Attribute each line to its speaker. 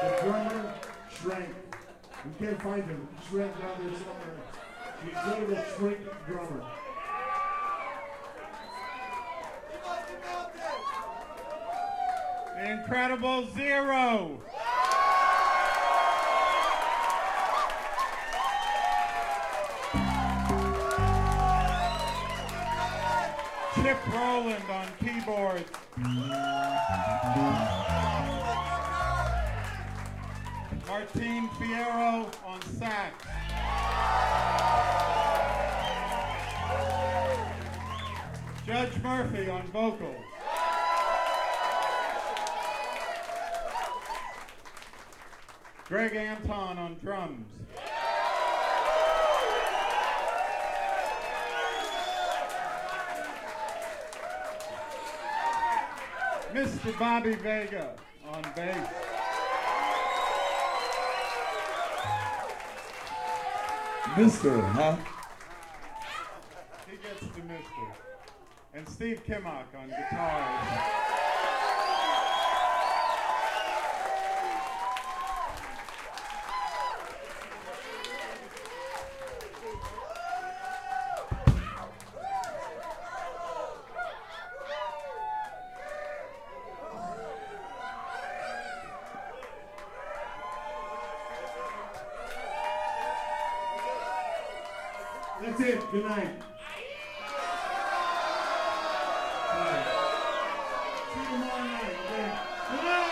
Speaker 1: The drummer, Shrink. We can't find him. He's ran down there somewhere. The incredible Shrink drummer.
Speaker 2: The incredible Zero. Chip Rowland on keyboards. Martine Fierro on sax. Judge Murphy on vocals. Greg Anton on drums. Mr. Bobby Vega on bass.
Speaker 3: Mr., huh?
Speaker 2: He gets the Mr. And Steve Kimmock on guitars.
Speaker 1: That's it. Good night. Bye. See you tomorrow night. Okay? Good night.